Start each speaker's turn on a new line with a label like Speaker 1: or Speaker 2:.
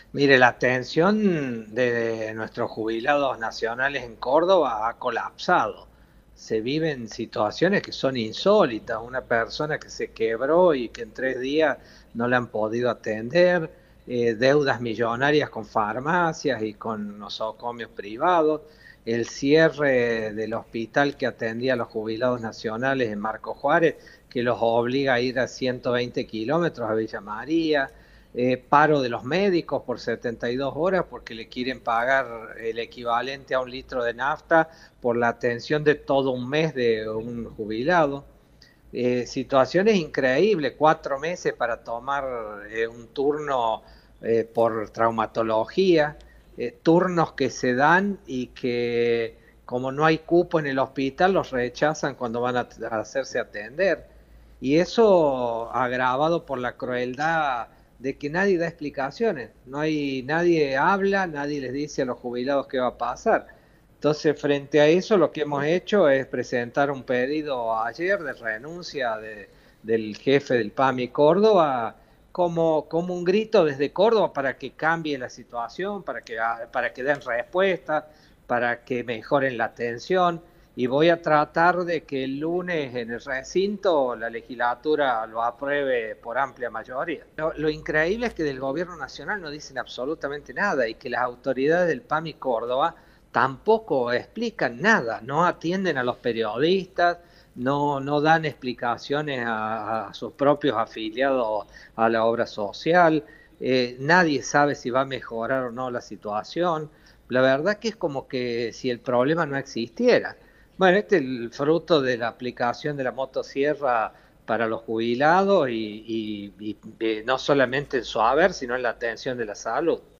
Speaker 1: Mire, la atención de nuestros jubilados nacionales en Córdoba ha colapsado. Se viven situaciones que son insólitas. Una persona que se quebró y que en 3 días no la han podido atender, deudas millonarias con farmacias y con nosocomios privados, el cierre del hospital que atendía a los jubilados nacionales en Marco Juárez, que los obliga a ir a 120 kilómetros a Villa María, paro de los médicos por 72 horas porque le quieren pagar el equivalente a un litro de nafta por la atención de todo un mes de un jubilado. Situaciones increíbles, 4 meses para tomar un turno por traumatología, turnos que se dan y que como no hay cupo en el hospital los rechazan cuando van a hacerse atender. Y eso agravado por la crueldad de que nadie da explicaciones, no hay, nadie habla, nadie les dice a los jubilados qué va a pasar. Entonces, frente a eso, lo que hemos hecho es presentar un pedido ayer de renuncia del jefe del PAMI Córdoba, como un grito desde Córdoba para que cambie la situación, para que den respuestas, para que mejoren la atención. Y voy a tratar de que el lunes en el recinto la legislatura lo apruebe por amplia mayoría. Lo increíble es que del gobierno nacional no dicen absolutamente nada y que las autoridades del PAMI Córdoba tampoco explican nada, no atienden a los periodistas, no dan explicaciones a sus propios afiliados a la obra social, nadie sabe si va a mejorar o no la situación. La verdad que es como que si el problema no existiera. Bueno, este es el fruto de la aplicación de la motosierra para los jubilados y no solamente en su haber, sino en la atención de la salud.